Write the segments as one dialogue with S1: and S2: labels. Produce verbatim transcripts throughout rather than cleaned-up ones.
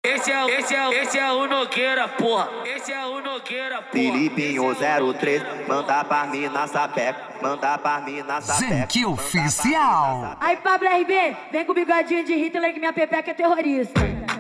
S1: Esse é, esse é, esse é o Nogueira, porra. Esse é o Nogueira, porra.
S2: Filipinho zero três, manda pra mim na sapeca, manda pra mim na sapeca.
S3: Zenque Oficial.
S4: Aí, Pablo R B, vem com o bigodinho de Hitler que minha pepeca é terrorista.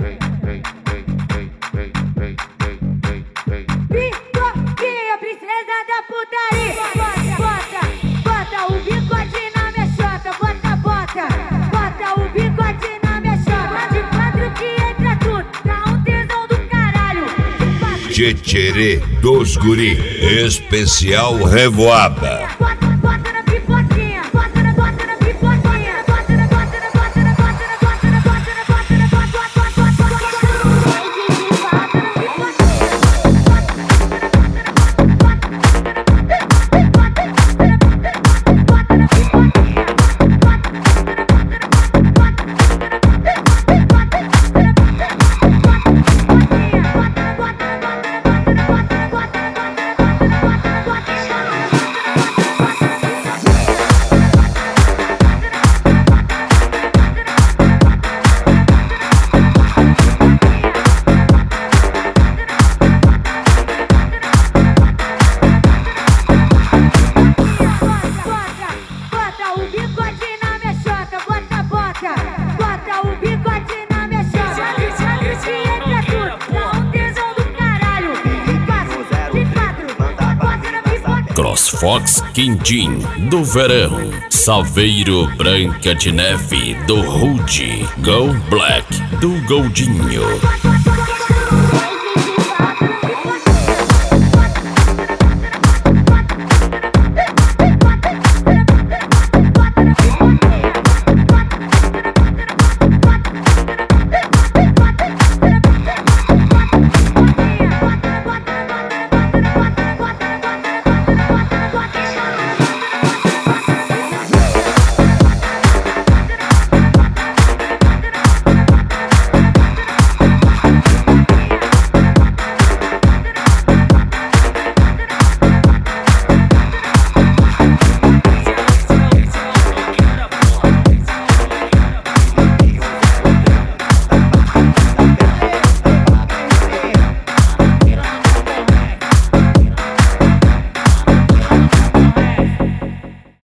S4: Pipoquinha, princesa da putaria. Bota, bota, bota o bigode na minha chota. Bota, bota, bota o bigode na minha chota. De quatro que entra tudo, dá um tesão do caralho.
S5: Tchê-tchê-rê dos guri, especial Revoada.
S4: Bota, bota na pipoquinha, bota na, bota na pipoquinha. Bota na, bota na, bota na, bota na, bota na, bota na, bota na, bota na, bota na, bota na,
S6: Crossfox Quindim do Verão, Salveiro Branca de Neve do Rude, Go Black do Goldinho.